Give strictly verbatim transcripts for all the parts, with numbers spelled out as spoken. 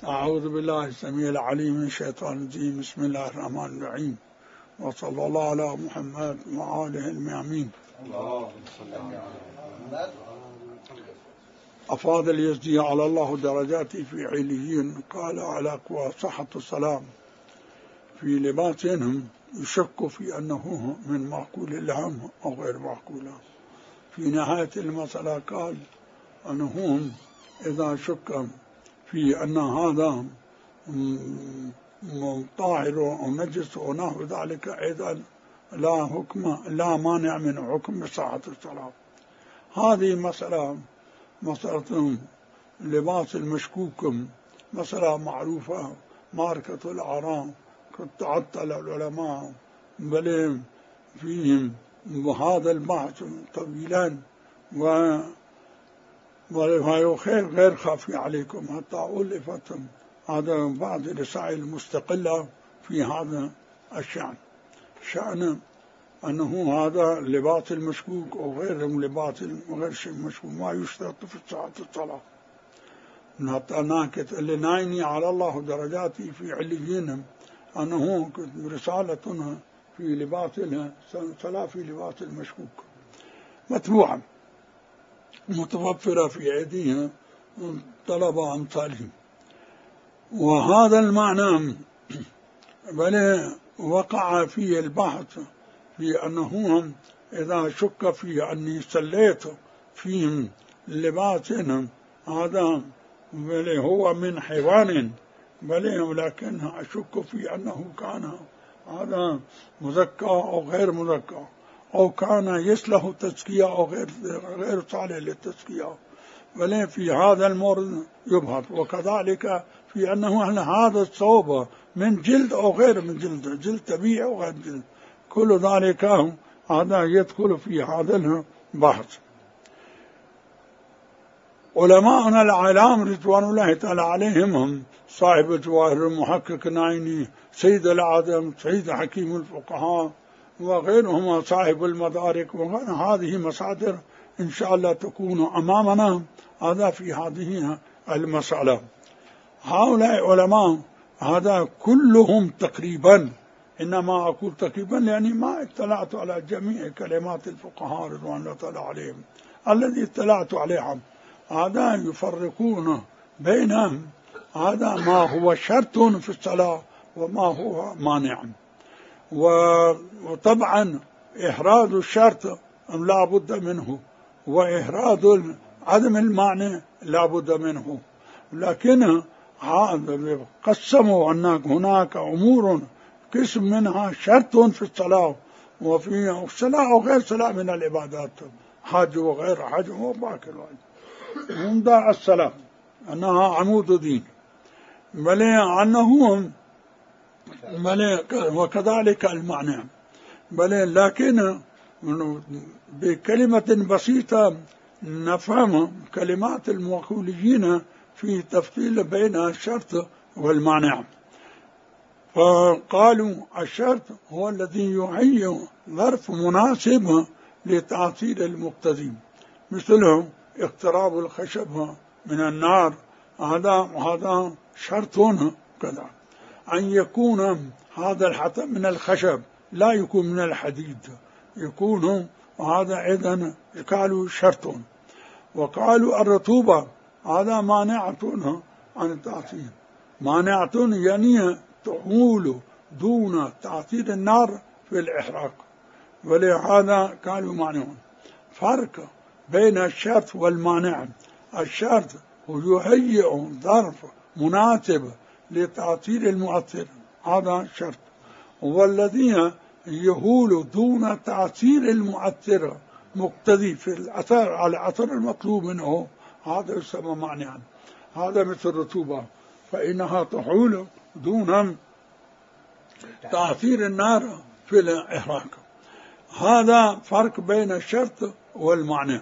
أعوذ بالله السميع العليم من الشيطان الرجيم. بسم الله الرحمن الرحيم، وصلى الله على محمد وآله الميامين. أفاض اليزدي على الله درجاتي في عليين، قال على قوى صحة السلام في لباسهم يشك في أنه من معقول لهم أو غير معقول. في نهاية المسألة قال أنهم إذا شك في أن هذا طاهر أو نجس ونحو ذلك أيضا لا حكم لا مانع من حكم صحة الصلاة. هذه مسألة مسألة لباس المشكوك مسألة معروفة، معركة الأعراف قد تعطل العلماء بل فيهم وهذا البحث طويلا و وهو خير غير خافي عليكم حتى ألفت هذا بعض الرسائل المستقلة في هذا الشأن، شأن أنه هذا لباس المشكوك أو غير لباس غير شيء مشكوك ما يشترط في صحة الصلاة. حتى ناكت اللي نايني على الله درجاتي في عليين أنه رسالة في لباس صلاة في لباس المشكوك متبوعة متوفرة في أيديها طلبة أمثالهم. وهذا المعنى بل وقع فيه البحث في أنه إذا شك في أني صليت في لباس هذا بل هو من حيوان بل ولكن أشك في أنه كان هذا مزكى أو غير مزكى أو كان يصلح تزكية أو غير غير صالح للتزكية، بل في هذا المورد يبحث. وكذلك في أنه هذا الثوب من جلد أو غير من جلد، جلد طبيعي أو غير جلد، كل ذلك هذا يدخل في هذا البحث. علماءنا العلام رضوان الله تعالى عليهم هم صاحب الجواهر المحقق نايني، سيد العدم، سيد حكيم الفقهاء وغيرهم صاحب المدارك، وهذه مصادر إن شاء الله تكون أمامنا هذا في هذه المسألة. هؤلاء علماء هذا كلهم تقريبا، إنما أقول تقريبا لأني ما اطلعت على جميع كلمات الفقهاء رضوان الله تعالى عليهم، الذي اطلعت عليهم هذا يفرقون بينهم هذا ما هو شرط في الصلاة وما هو مانع. وطبعا إحراز الشرط لا بد منه وإحراز عدم المعنى لا بد منه، لكن قسموا أن هناك أمور قسم منها شرط في الصلاة وفي الصلاة وغير صلاة من العبادات، حج وغير حج وباقي من داع الصلاة أنها عمود دين بل أنهم بل وكذلك المعنى بل لكن بكلمة بسيطة نفهم كلمات المقولين في تفصيل بين الشرط والمعنى. فقالوا الشرط هو الذي يهيئ ظرف مناسب لتأثير المقتضي، مثله اقتراب الخشب من النار، هذا هذا شرط كذا. أن يكون هذا الحطب من الخشب لا يكون من الحديد، يكون هذا إذن قالوا شرط. وقالوا الرطوبة هذا مانعة عن التأثير، مانعة يعني تحول دون تأثير النار في الإحراق، ولهذا قالوا مانعون. فرق بين الشرط والمانع، الشرط هو يهيئ ظرف مناسب لتأثير المؤثر، هذا شرط، والذي يهول دون تأثير المؤثر مقتضي في الأثر على الأثر المطلوب منه، هذا يسمى مانعا. هذا مثل الرطوبة فإنها تحول دون تأثير النار في الإحراق. هذا فرق بين الشرط والمعنى.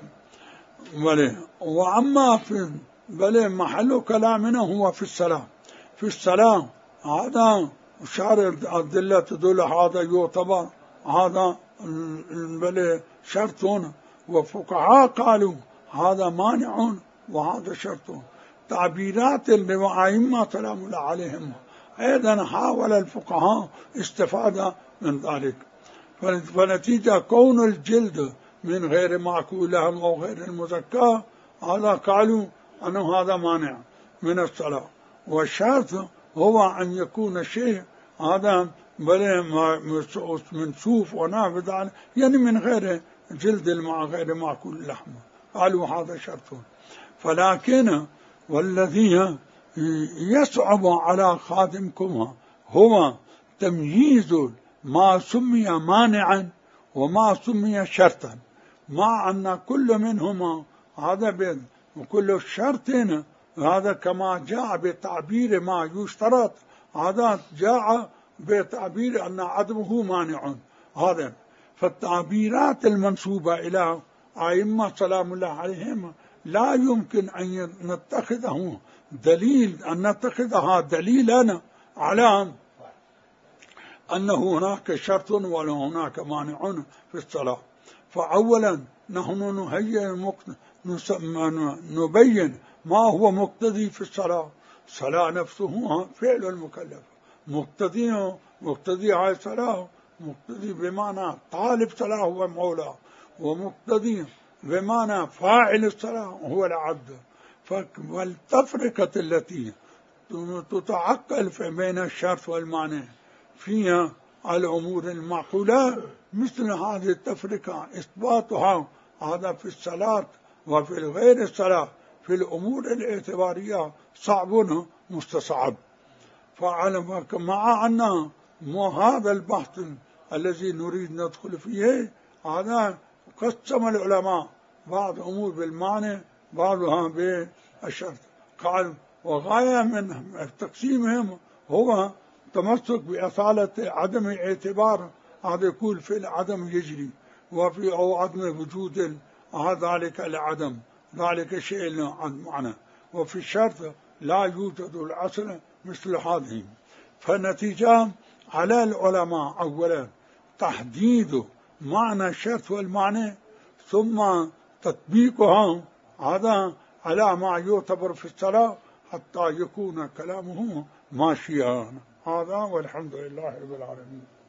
وأما في بل محل كلامنا هو في الصلاة. في الصلاة هذا شارع الدلة تدل هذا يعتبر هذا بل شرط، وفقهاء قالوا هذا مانع وهذا شرط. التعبيرات الأئمة سلام الله عليهم أيضا حاول الفقهاء استفادة من ذلك. فنتيجة كون الجلد من غير معقول لهم أو غير المزكاة هذا قالوا أنه هذا مانع من الصلاة. والشرط هو أن يكون الشيء هذا من صوف ونحو ذلك، يعني من غير جلد الماء غير معقول لحمه، قالوا هذا شرط. فلكن والذي يصعب على خادمكم هو تمييز ما سمي مانعا وما سمي شرطا، مع أن كل منهما هذا بين وكل شرط هذا كما جاء بتعبير ما يشترط هذا جاء بتعبير أن عدمه مانع هذا. فالتعبيرات المنسوبة إلى أئمة سلام الله عليهم لا يمكن أن نتخذه دليل أن نتخذها دليلا على أن هناك شرط ولا هناك مانع في الصلاة. فأولا نحن نهيئ نبين ما هو مقتضي في الصلاة. الصلاة نفسه فعل المكلف، مقتضي مقتضي هاي الصلاة مقتضي بمعنى طالب صلاة هو مولاه، ومقتضي بمعنى فاعل الصلاة هو العبد. والتفرقة التي تتعقل بين الشرط والمعنى فيها الأمور المعقولة مثل هذه التفرقة إثباتها هذا في الصلاة وفي غير الصلاة في الأمور الاعتبارية صعب مستصعب. مع أن هذا البحث الذي نريد ندخل فيه هذا قسم العلماء بعض أمور بالمعنى بعضها بالشرط. قال وغاية من تقسيمهم هو تمسك بأصالة عدم اعتبار هذا يقول في العدم يجري وفي أو عدم وجود ذلك العدم ذلك شيء معنى، وفي الشرط لا يوجد الأصل مثل هذه. فالنتيجة على العلماء أولا تحديد معنى الشرط والمعنى ثم تطبيقها هذا على ما يعتبر في الصلاة حتى يكون كلامه ماشيا. هذا والحمد لله رب العالمين.